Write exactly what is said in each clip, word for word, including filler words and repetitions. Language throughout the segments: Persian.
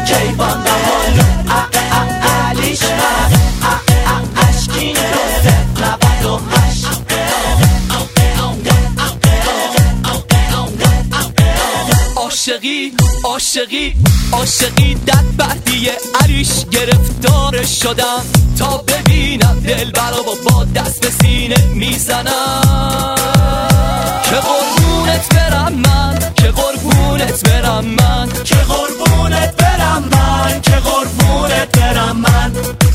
کیوان بهالو علیش من اشکین روزه نود و هشت. عاشقی عاشقی عاشقی در بردیه عریش گرفتار شدم تا ببینم دلبر رو با دست به سینه میزنم. که قربونت برم من، که قربونت برم من، که قربونت برم من، که قربونت برم من.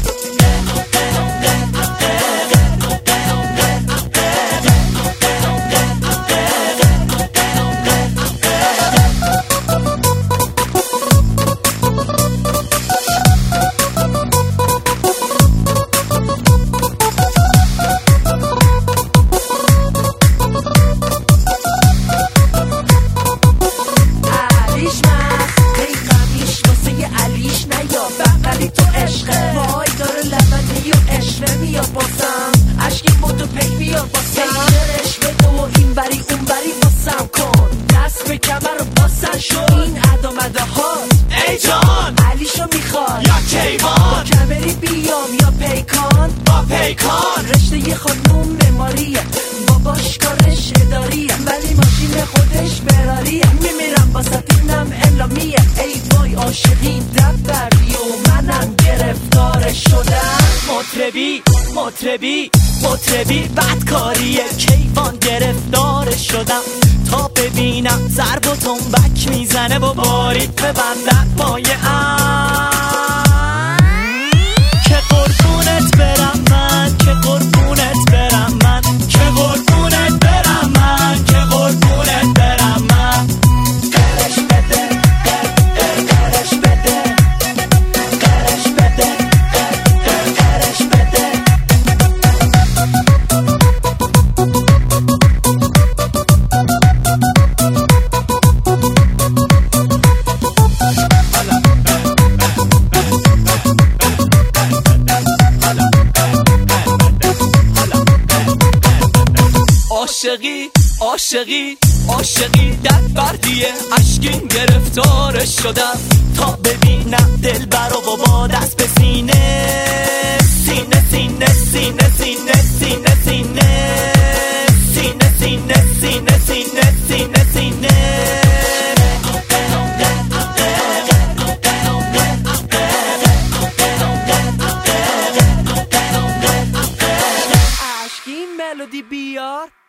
این ادامده ها ای جان علیشو میخواد یا کیوان، با کمری بیام یا پیکان، با پیکان. رشته یه خانوم مماریه، باباش کارش اداریه، ولی ماشین خودش براریه. میمیرم با سفینم اعلامیه. ای وای عاشقین دب بردی و منم گرفتار شدم. مطربی مطربی مطربی بدکاریه، کیوان گرفتار شدم تا ببینم ضرب و تنبک میزنه و باریک ببندن پایه ام. که قربونت برم من، که قربونت برم من، که قربونت برم من، که قربونت برم من. قرش بده قرش بده قرش بده قرش بده. عاشقی عاشقی عاشقی در بردیه اشکین گرفتار شدم تا ببینم دلبر و با دست به سینه سینه سینه سینه سینه سینه سینه سینه سینه سینه سینه سینه سینه. اشکین ملودی بیار.